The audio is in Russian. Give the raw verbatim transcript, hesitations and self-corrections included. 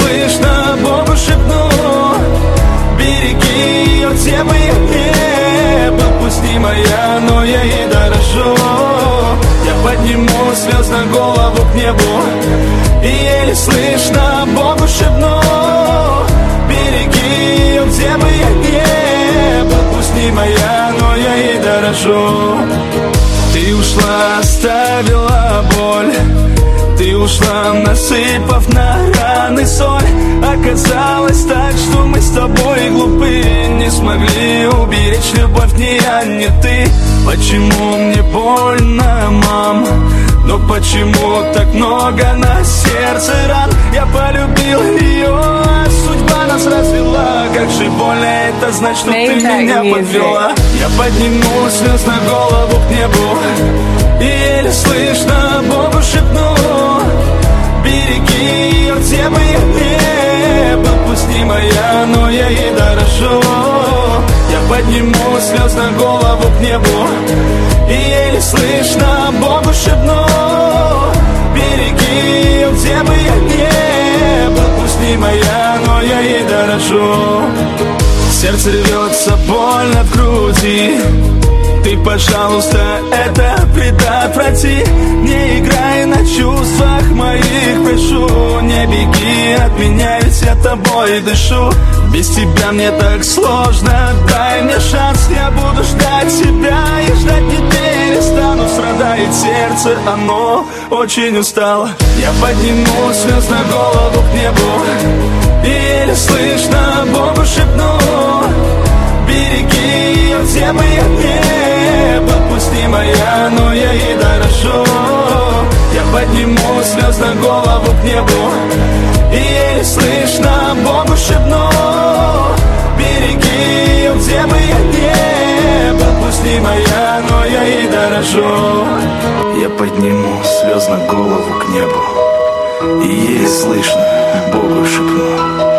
слышно, Богу шепну: береги ее, где бы я не был. Пусть не моя, но я ей дорожу. Я подниму слезно голову к небу и еле слышно Богу шепну: береги ее, где бы я не был. Пусть не моя, но я ей дорожу. Ты ушла, оставила боль. Ты ушла, насыпав на раны соль. Оказалось так, что мы с тобой глупы, не смогли уберечь любовь ни я, ни ты. Почему мне больно, мам? Но почему так много на сердце ран? Я полюбил ее, а судьба нас развела. Как же больно это знать, что ты меня подвела. Я подниму слезно голову к небу и еле слышно Богу шепну: береги ее, где бы я не был. Пусть не моя, но я ей дорожу. Я подниму слезно голову к небу и еле слышно Богу шепну: береги ее, где бы я не был. Пусть не моя, но я ей дорожу. Сердце рвется, больно в груди. Ты, пожалуйста, это предотврати. Не играй на чувствах моих, прошу. Не беги от меня, ведь я тобой дышу. Без тебя мне так сложно, дай мне шанс. Я буду ждать тебя и ждать не перестану. Страдает сердце, оно очень устало. Я подниму слезно голову к небу и еле слышно Богу шепну: береги ее, где бы я не был. Пусть не моя, но я ей дорожу. Я подниму слезно голову к небу и еле слышно Богу шепну: береги ее, где бы я не был. Пусть не моя, но я ей дорожу. Я подниму слезно голову к небу и еле слышно Богу шепну: